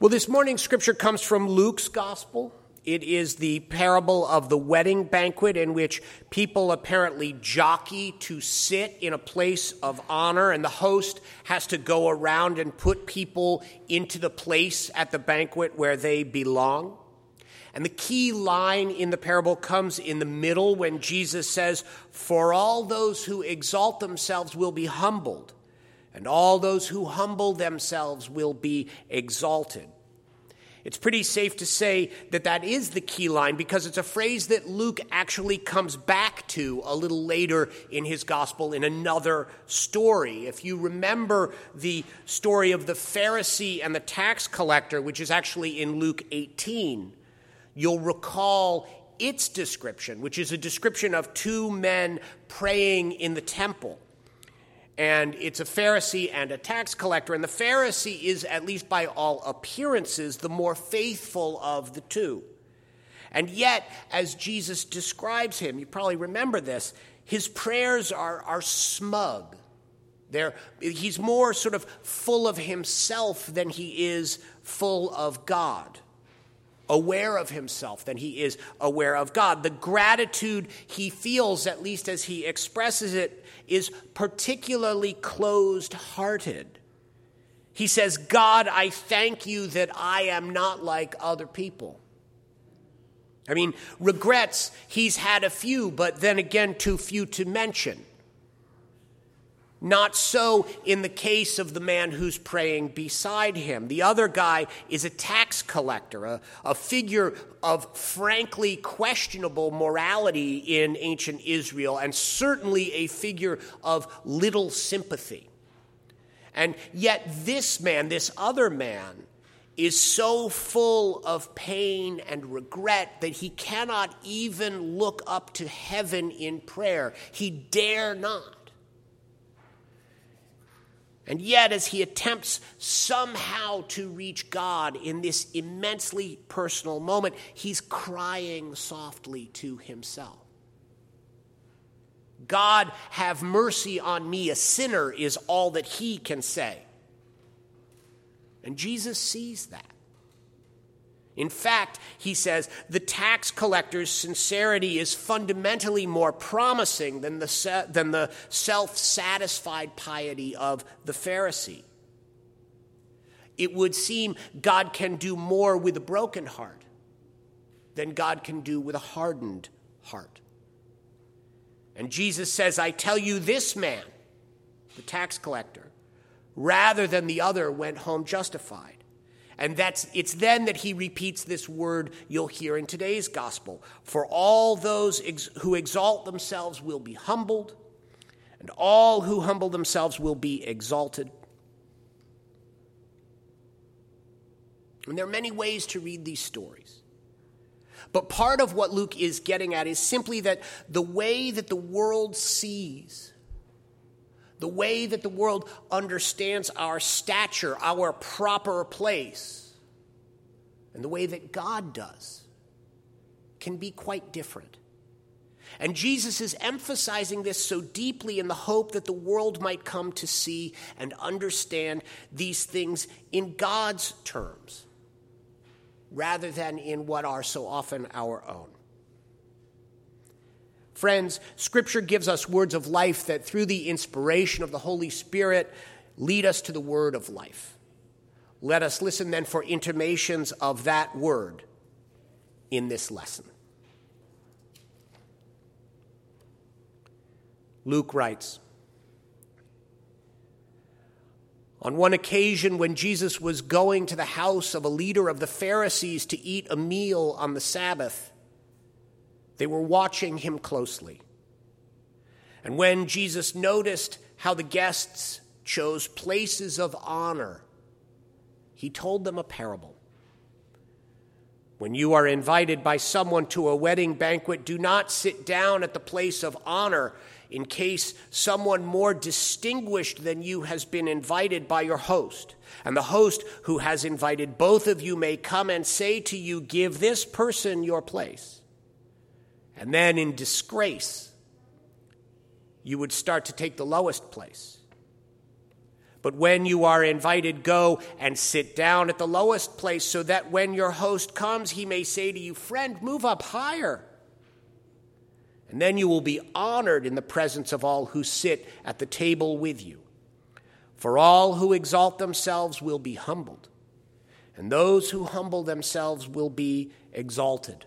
Well, this morning's scripture comes from Luke's gospel. It is the parable of the wedding banquet in which people apparently jockey to sit in a place of honor, and the host has to go around and put people into the place at the banquet where they belong. And the key line in the parable comes in the middle when Jesus says, "For all those who exalt themselves will be humbled, and all those who humble themselves will be exalted." It's pretty safe to say that that is the key line because it's a phrase that Luke actually comes back to a little later in his gospel in another story. If you remember the story of the Pharisee and the tax collector, which is actually in Luke 18, you'll recall its description, which is a description of two men praying in the temple. And it's a Pharisee and a tax collector. And the Pharisee is, at least by all appearances, the more faithful of the two. And yet, as Jesus describes him, you probably remember this, his prayers are smug. He's more sort of full of himself than he is full of God. Aware of himself than he is aware of God. The gratitude he feels, at least as he expresses it, is particularly closed-hearted. He says, "God, I thank you that I am not like other people." I mean, regrets, he's had a few, but then again, too few to mention. Not so in the case of the man who's praying beside him. The other guy is a tax collector, a figure of frankly questionable morality in ancient Israel, and certainly a figure of little sympathy. And yet this man, this other man, is so full of pain and regret that he cannot even look up to heaven in prayer. He dare not. And yet, as he attempts somehow to reach God in this immensely personal moment, he's crying softly to himself. "God, have mercy on me, a sinner," is all that he can say. And Jesus sees that. In fact, he says, the tax collector's sincerity is fundamentally more promising than the self-satisfied piety of the Pharisee. It would seem God can do more with a broken heart than God can do with a hardened heart. And Jesus says, "I tell you, this man," the tax collector, "rather than the other went home justified." And it's then that he repeats this word you'll hear in today's gospel. "For all those who exalt themselves will be humbled, and all who humble themselves will be exalted." And there are many ways to read these stories. But part of what Luke is getting at is simply that the way that the world sees, the way that the world understands our stature, our proper place, and the way that God does can be quite different. And Jesus is emphasizing this so deeply in the hope that the world might come to see and understand these things in God's terms, rather than in what are so often our own. Friends, Scripture gives us words of life that through the inspiration of the Holy Spirit lead us to the word of life. Let us listen then for intimations of that word in this lesson. Luke writes, "On one occasion when Jesus was going to the house of a leader of the Pharisees to eat a meal on the Sabbath, they were watching him closely. And when Jesus noticed how the guests chose places of honor, he told them a parable. When you are invited by someone to a wedding banquet, do not sit down at the place of honor in case someone more distinguished than you has been invited by your host. And the host who has invited both of you may come and say to you, 'Give this person your place.' And then in disgrace, you would start to take the lowest place. But when you are invited, go and sit down at the lowest place so that when your host comes, he may say to you, 'Friend, move up higher.' And then you will be honored in the presence of all who sit at the table with you. For all who exalt themselves will be humbled, and those who humble themselves will be exalted."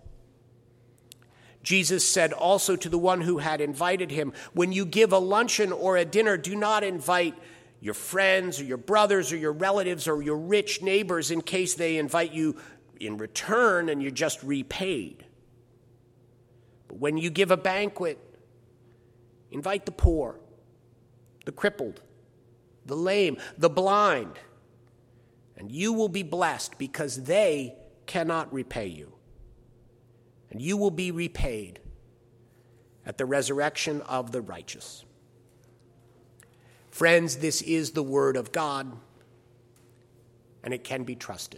Jesus said also to the one who had invited him, "When you give a luncheon or a dinner, do not invite your friends or your brothers or your relatives or your rich neighbors in case they invite you in return and you're just repaid. But when you give a banquet, invite the poor, the crippled, the lame, the blind, and you will be blessed because they cannot repay you. And you will be repaid at the resurrection of the righteous." Friends, this is the word of God, and it can be trusted.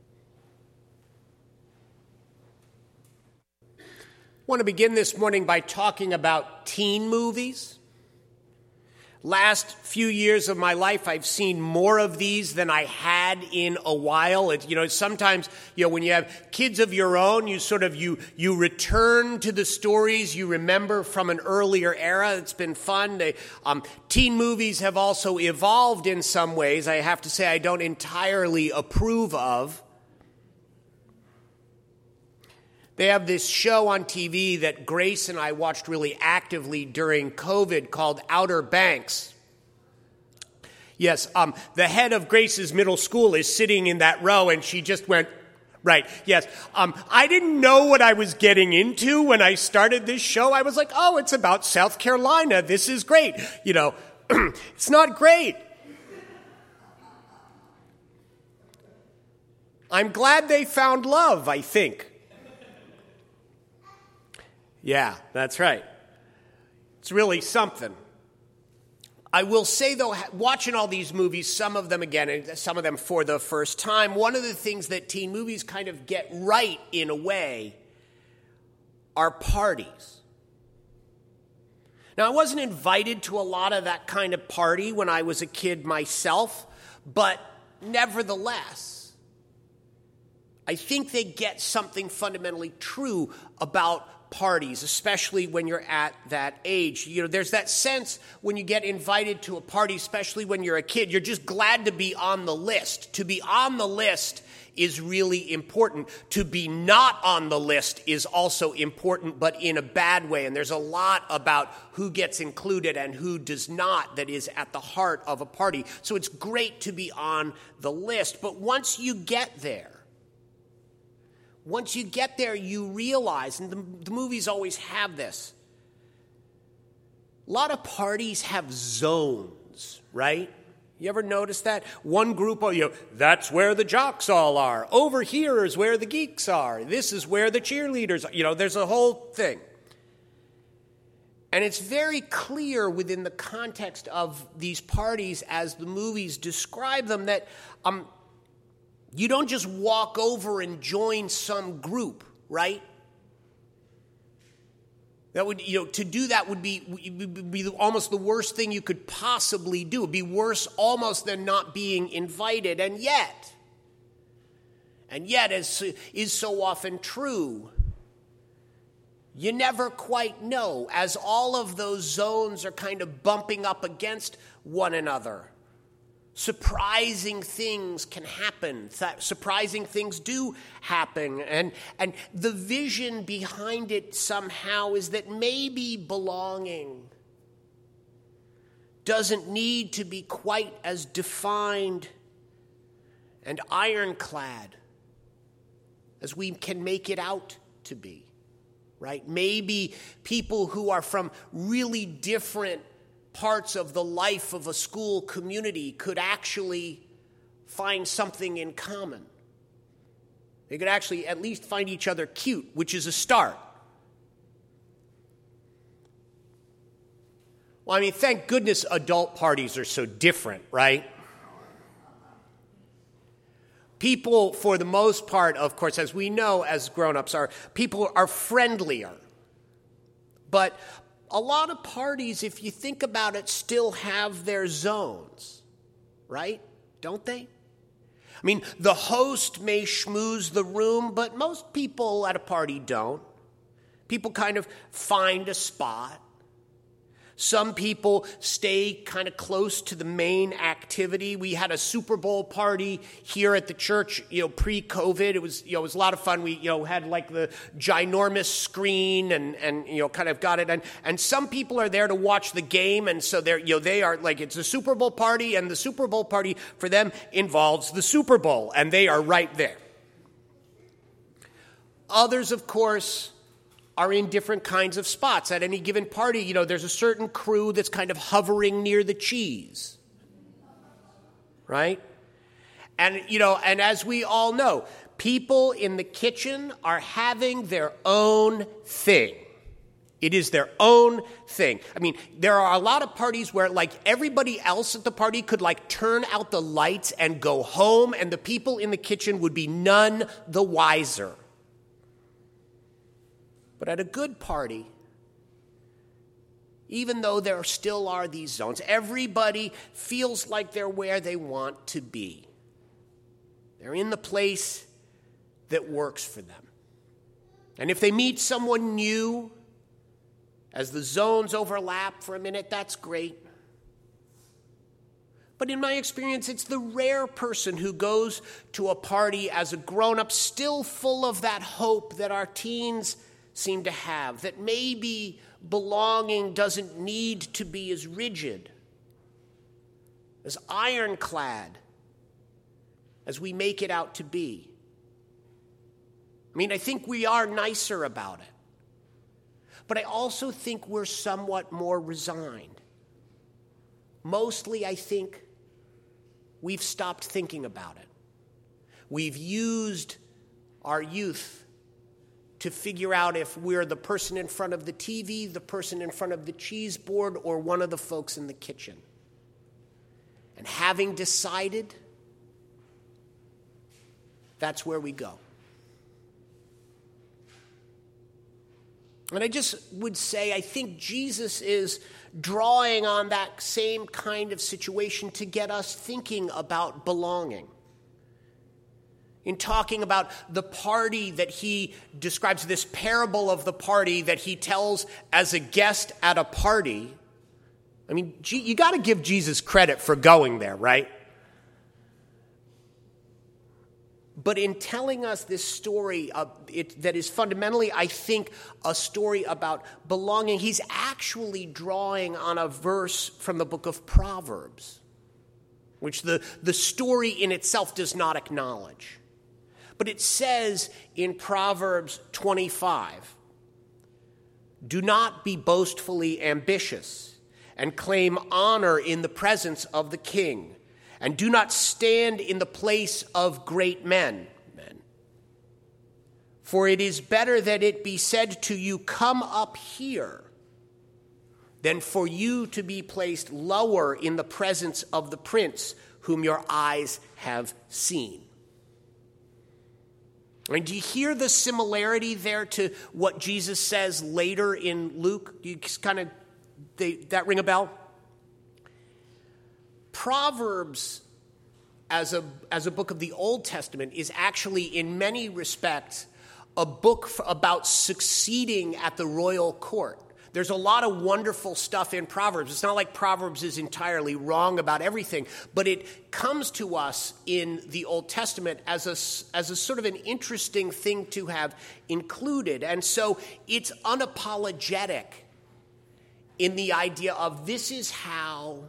I want to begin this morning by talking about teen movies. Last few years of my life, I've seen more of these than I had in a while. Sometimes, when you have kids of your own, you return to the stories you remember from an earlier era. It's been fun. Teen movies have also evolved in some ways. I have to say I don't entirely approve of. They have this show on TV that Grace and I watched really actively during COVID called Outer Banks. Yes, the head of Grace's middle school is sitting in that row, and she just went, right, yes. I didn't know what I was getting into when I started this show. I was like, oh, it's about South Carolina. This is great. It's not great. I'm glad they found love, I think. Yeah, that's right. It's really something. I will say, though, watching all these movies, some of them again, and some of them for the first time, one of the things that teen movies kind of get right in a way are parties. Now, I wasn't invited to a lot of that kind of party when I was a kid myself, but nevertheless, I think they get something fundamentally true about parties, especially when you're at that age. There's that sense when you get invited to a party, especially when you're a kid, you're just glad to be on the list. To be on the list is really important. To be not on the list is also important, but in a bad way. And there's a lot about who gets included and who does not that is at the heart of a party. So it's great to be on the list. But once you get there, you realize, and the movies always have this, a lot of parties have zones, right? You ever notice that? One group, that's where the jocks all are. Over here is where the geeks are. This is where the cheerleaders are. There's a whole thing. And it's very clear within the context of these parties as the movies describe them that you don't just walk over and join some group, right? That would, to do that would be almost the worst thing you could possibly do. It'd be worse almost than not being invited. And yet, as is so often true, you never quite know, as all of those zones are kind of bumping up against one another. Surprising things can happen. Surprising things do happen. And the vision behind it somehow is that maybe belonging doesn't need to be quite as defined and ironclad as we can make it out to be, right? Maybe people who are from really different parts of the life of a school community could actually find something in common. They could actually at least find each other cute, which is a start. Well, thank goodness adult parties are so different, right? People, for the most part, of course, as we know as grown-ups, people are friendlier. But a lot of parties, if you think about it, still have their zones. right? Don't they? I mean, the host may schmooze the room, but most people at a party don't. People kind of find a spot. Some people stay kind of close to the main activity. We had a Super Bowl party here at the church, pre-COVID. It was a lot of fun. We, had like the ginormous screen and kind of got it. And some people are there to watch the game. And so they are like, it's a Super Bowl party, and the Super Bowl party for them involves the Super Bowl, and they are right there. Others, of course, are in different kinds of spots. At any given party, there's a certain crew that's kind of hovering near the cheese, right? And, and as we all know, people in the kitchen are having their own thing. It is their own thing. I mean, there are a lot of parties where, like, everybody else at the party could, like, turn out the lights and go home, and the people in the kitchen would be none the wiser. But at a good party, even though there still are these zones, everybody feels like they're where they want to be. They're in the place that works for them. And if they meet someone new, as the zones overlap for a minute, that's great. But in my experience, it's the rare person who goes to a party as a grown-up, still full of that hope that our teens seem to have, that maybe belonging doesn't need to be as rigid, as ironclad as we make it out to be. I mean, I think we are nicer about it, but I also think we're somewhat more resigned. Mostly, I think we've stopped thinking about it. We've used our youth to figure out if we're the person in front of the TV, the person in front of the cheese board, or one of the folks in the kitchen. And having decided, that's where we go. And I just would say, I think Jesus is drawing on that same kind of situation to get us thinking about belonging. In talking about the party that he describes, this parable of the party that he tells as a guest at a party. I mean, you got to give Jesus credit for going there, right? But in telling us this story that is fundamentally, I think, a story about belonging, he's actually drawing on a verse from the book of Proverbs, which the story in itself does not acknowledge. But it says in Proverbs 25, "Do not be boastfully ambitious and claim honor in the presence of the king, and do not stand in the place of great men. For it is better that it be said to you, 'Come up here,' than for you to be placed lower in the presence of the prince whom your eyes have seen." I mean, do you hear the similarity there to what Jesus says later in Luke? Do you that ring a bell? Proverbs, as a book of the Old Testament, is actually, in many respects, a book about succeeding at the royal court. There's a lot of wonderful stuff in Proverbs. It's not like Proverbs is entirely wrong about everything, but it comes to us in the Old Testament as a sort of an interesting thing to have included. And so it's unapologetic in the idea of this is how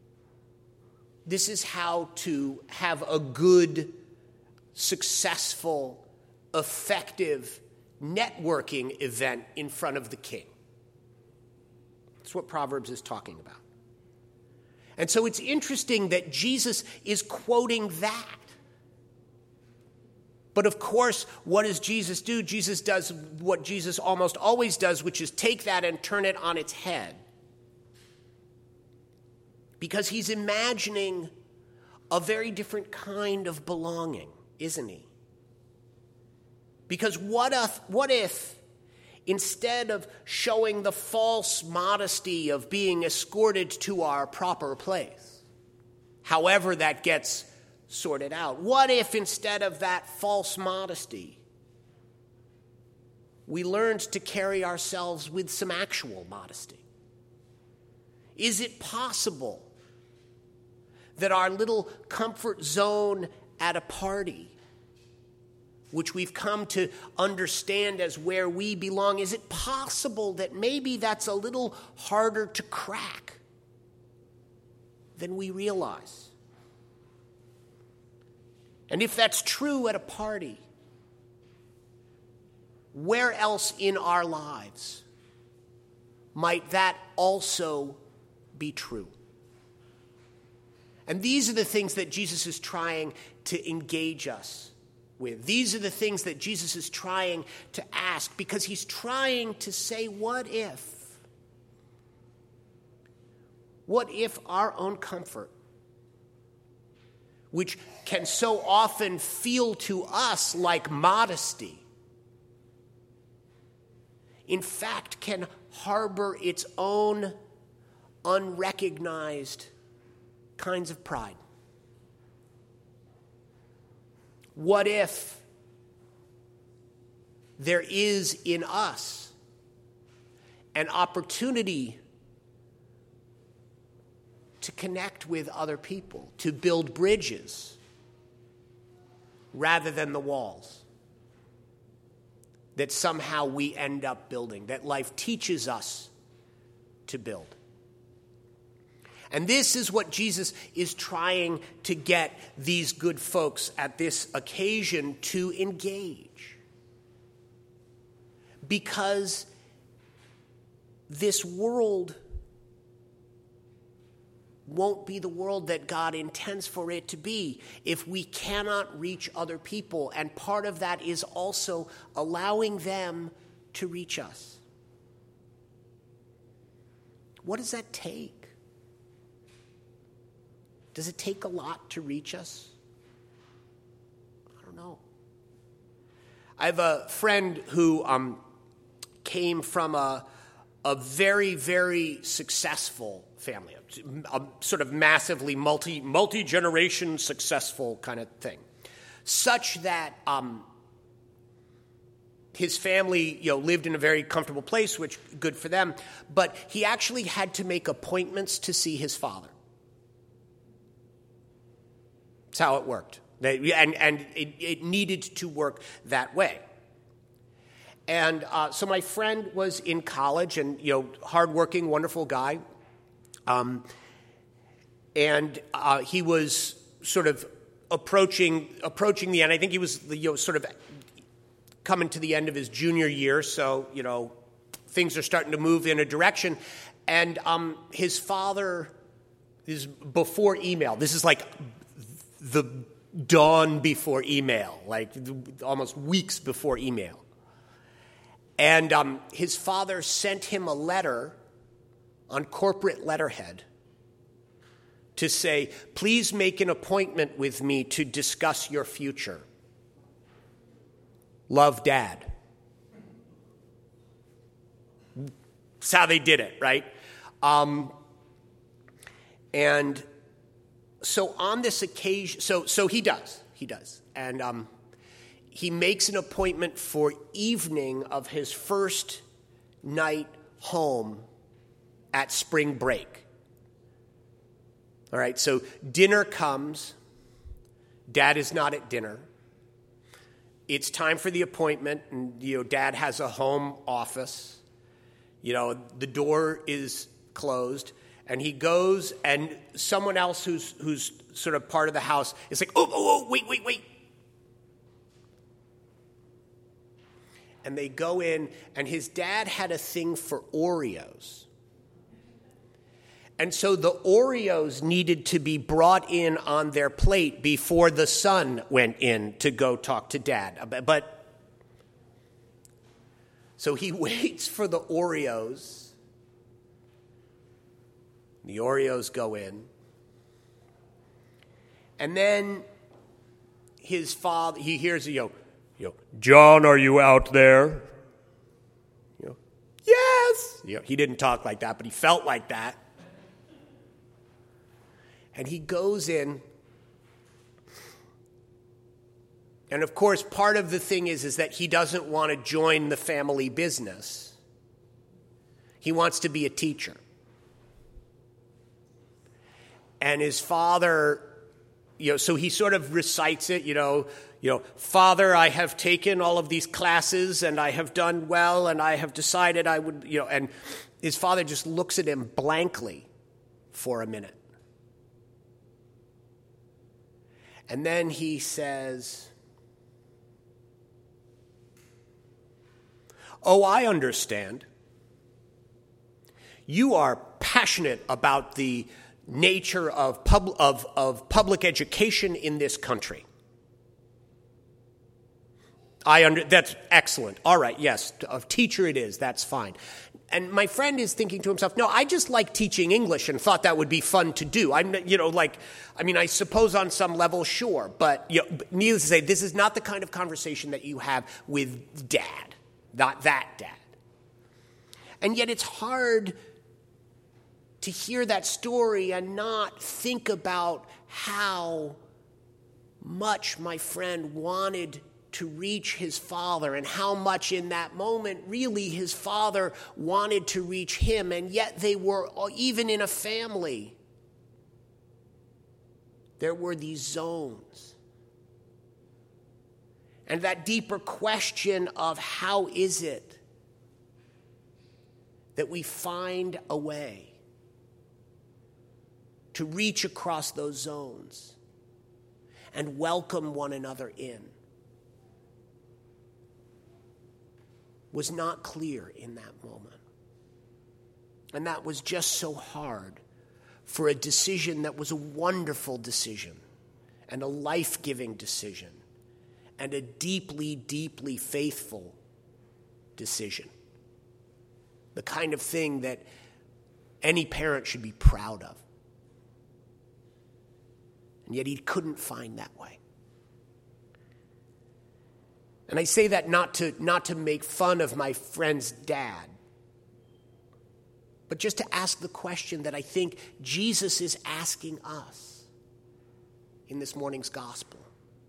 to have a good, successful, effective networking event in front of the king. That's what Proverbs is talking about. And so it's interesting that Jesus is quoting that. But of course, what does Jesus do? Jesus does what Jesus almost always does, which is take that and turn it on its head. Because he's imagining a very different kind of belonging, isn't he? Because what if instead of showing the false modesty of being escorted to our proper place, however that gets sorted out? What if instead of that false modesty, we learned to carry ourselves with some actual modesty? Is it possible that our little comfort zone at a party, which we've come to understand as where we belong, is it possible that maybe that's a little harder to crack than we realize? And if that's true at a party, where else in our lives might that also be true? And these are the things that Jesus is trying to engage us with. These are the things that Jesus is trying to ask, because he's trying to say, what if? What if our own comfort, which can so often feel to us like modesty, in fact can harbor its own unrecognized kinds of pride? What if there is in us an opportunity to connect with other people, to build bridges rather than the walls that somehow we end up building, that life teaches us to build? And this is what Jesus is trying to get these good folks at this occasion to engage. Because this world won't be the world that God intends for it to be if we cannot reach other people. And part of that is also allowing them to reach us. What does that take? Does it take a lot to reach us? I don't know. I have a friend who came from a very, very successful family, a sort of massively multi-generation successful kind of thing, such that his family, lived in a very comfortable place, which good for them. But he actually had to make appointments to see his father. That's how it worked. And it needed to work that way. And so my friend was in college and, hardworking, wonderful guy. And he was sort of approaching the end. I think he was, sort of coming to the end of his junior year. So, things are starting to move in a direction. And his father is before email. This is like the dawn before email, like almost weeks before email. And his father sent him a letter on corporate letterhead to say, please make an appointment with me to discuss your future. Love, Dad. That's how they did it, right? And so on this occasion, so he does. And he makes an appointment for evening of his first night home at spring break. All right, so dinner comes. Dad is not at dinner. It's time for the appointment, and Dad has a home office. The door is closed. And he goes, and someone else who's sort of part of the house is like, oh, wait. And they go in, and his dad had a thing for Oreos. And so the Oreos needed to be brought in on their plate before the son went in to go talk to Dad. But so he waits for the Oreos. The Oreos go in. And then his father, he hears John, are you out there? Yes. He didn't talk like that, but he felt like that. And he goes in. And of course, part of the thing is that he doesn't want to join the family business. He wants to be a teacher. And his father, so he sort of recites it, Father, I have taken all of these classes and I have done well and I have decided I would, and his father just looks at him blankly for a minute. And then he says, "Oh, I understand. You are passionate about the nature of public education in this country. That's excellent. All right, yes, a teacher it is. That's fine." And my friend is thinking to himself, no, I just like teaching English and thought that would be fun to do. I suppose on some level, sure. But needless to say, this is not the kind of conversation that you have with Dad, not that Dad. And yet it's hard to hear that story and not think about how much my friend wanted to reach his father and how much in that moment really his father wanted to reach him, and yet they were, even in a family, there were these zones. And that deeper question of how is it that we find a way to reach across those zones and welcome one another in was not clear in that moment. And that was just so hard for a decision that was a wonderful decision and a life-giving decision and a deeply, deeply faithful decision. The kind of thing that any parent should be proud of. And yet he couldn't find that way. And I say that not to make fun of my friend's dad, but just to ask the question that I think Jesus is asking us in this morning's gospel,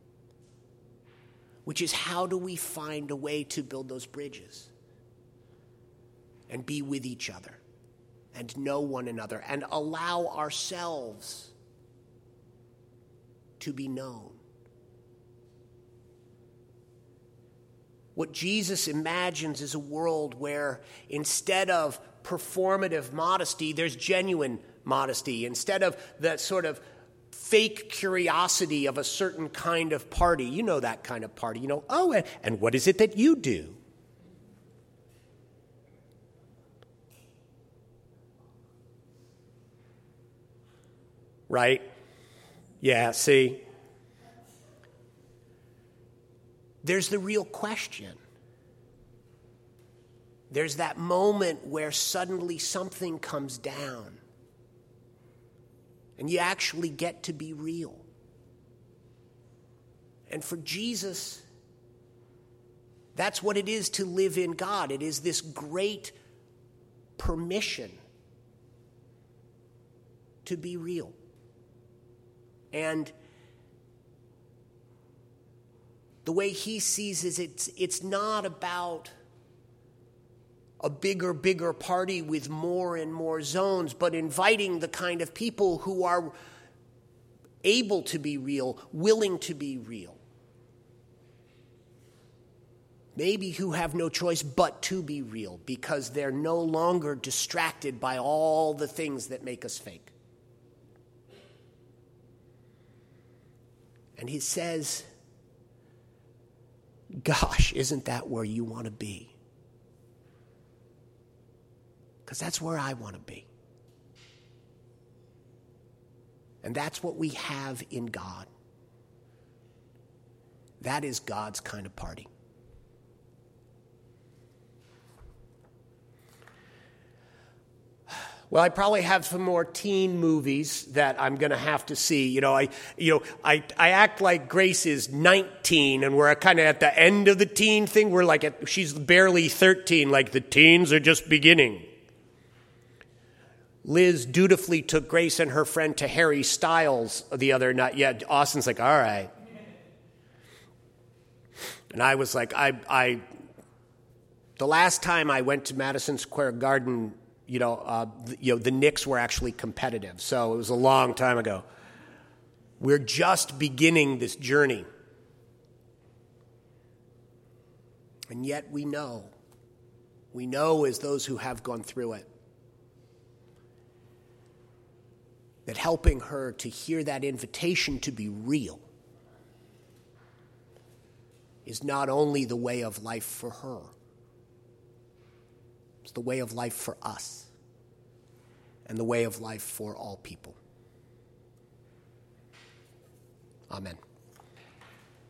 which is, how do we find a way to build those bridges and be with each other and know one another and allow ourselves to be known? What Jesus imagines is a world where instead of performative modesty, there's genuine modesty. Instead of that sort of fake curiosity of a certain kind of party, you know that kind of party, and what is it that you do? Right? Yeah, see? There's the real question. There's that moment where suddenly something comes down and you actually get to be real. And for Jesus, that's what it is to live in God. It is this great permission to be real. And the way he sees it, it's not about a bigger party with more and more zones, but inviting the kind of people who are able to be real, willing to be real. Maybe who have no choice but to be real because they're no longer distracted by all the things that make us fake. And he says, gosh, isn't that where you want to be? Because that's where I want to be. And that's what we have in God. That is God's kind of party. Well, I probably have some more teen movies that I'm going to have to see. I act like Grace is 19, and we're kind of at the end of the teen thing. We're like, she's barely 13, like the teens are just beginning. Liz dutifully took Grace and her friend to Harry Styles the other night. Yeah, Austin's like, all right. And I was like, the last time I went to Madison Square Garden, the Knicks were actually competitive. So it was a long time ago. We're just beginning this journey. And yet we know as those who have gone through it, that helping her to hear that invitation to be real is not only the way of life for her, it's the way of life for us and the way of life for all people. Amen.